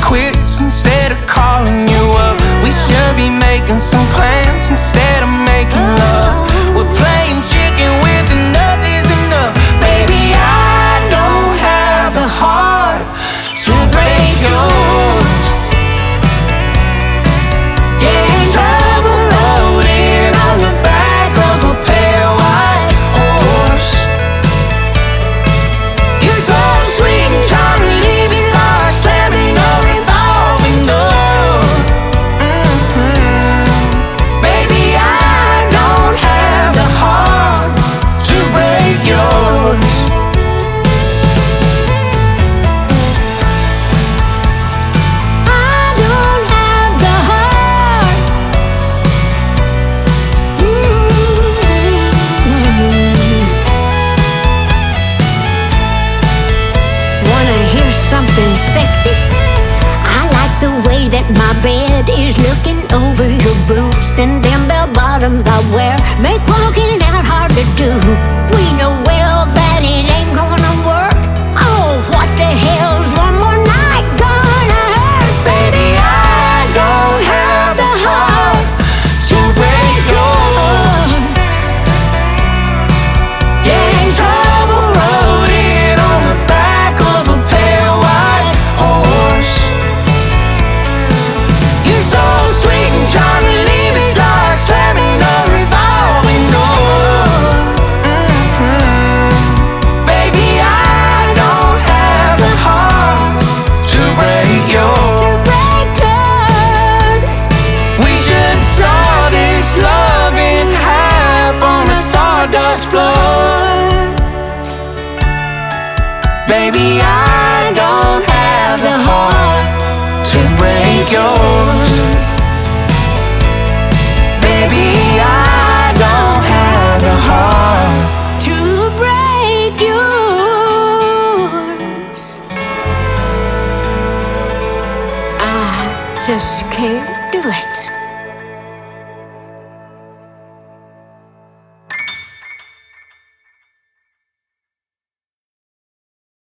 quits instead of calling you up. We should be making some plans instead of making love. We're playing chicken with enough is enough. Baby, I don't have the heart to break yours. Yeah, trouble loaded on the back of a pale white horse. You're so sweet and trying to leave it like slamming a revolving door. Baby, I don't have the heart to break yours. I don't have the heart. Wanna hear something sexy? I like the way that my bed is looking over your boots, and them bell bottoms I wear make walking out hard to do. We know well that it ain't gonna work. Oh, what the hell's one more night gonna hurt? Baby, I don't have the heart to break yours. Yeah, trouble loaded on the back of a pale white horse. You're so sweet and trying to leave it like slamming a revolving door. Baby, I don't have the heart to break yours. To break yours. We should saw this love in half on a sawdust floor. Baby, I